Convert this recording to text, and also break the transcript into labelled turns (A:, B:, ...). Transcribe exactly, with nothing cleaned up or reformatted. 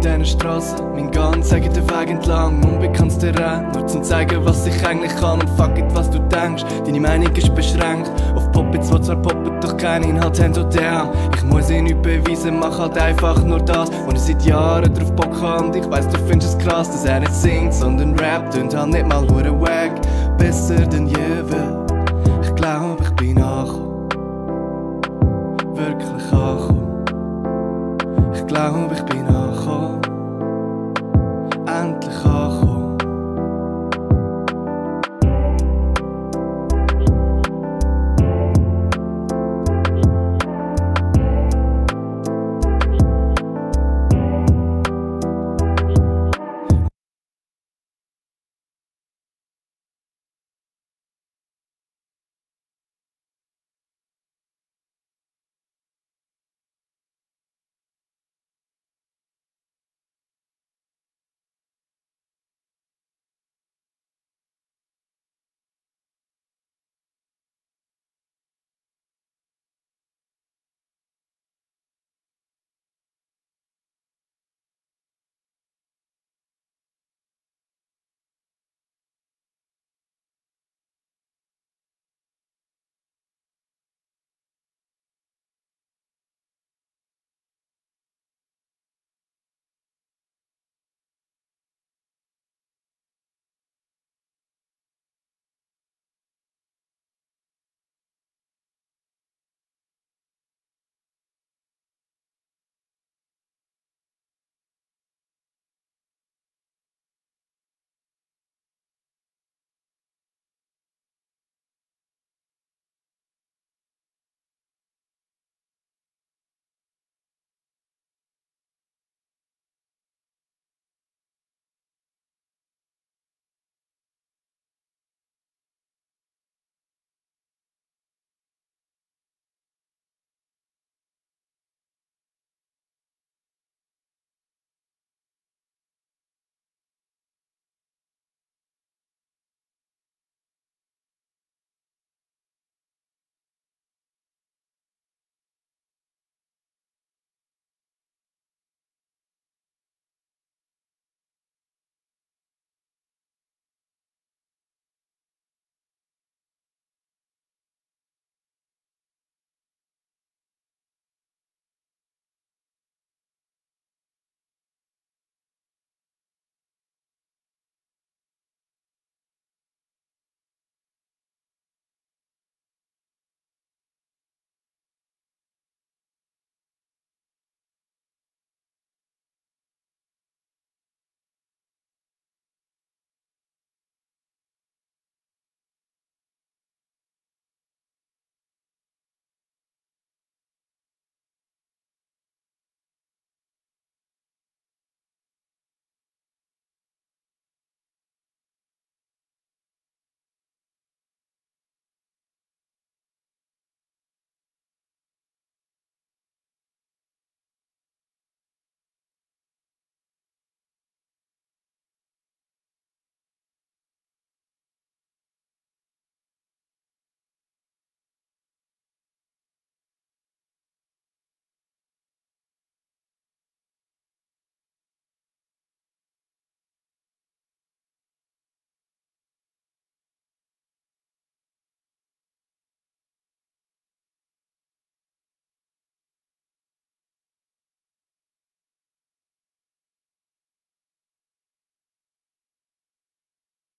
A: diesen Strassen, mein ganz eigener Weg entlang, unbekanntes Terrain, nur zum zeigen, was ich eigentlich kann und fuck it, was du denkst. Deine Meinung ist beschränkt auf Poppits, die zwar poppen, doch keinen Inhalt haben oder haben. Ich muss ihnen nicht beweisen, mach halt einfach nur das, wo ich seit Jahren drauf Bock habe. Und ich weiss, du findest es krass, dass er nicht singt, sondern rappt und halt nicht mal hure wack. Besser denn je will, ich glaub, ich bin angekommen, wirklich angekommen. Ich glaub, ich bin angekommen, endlich angekommen.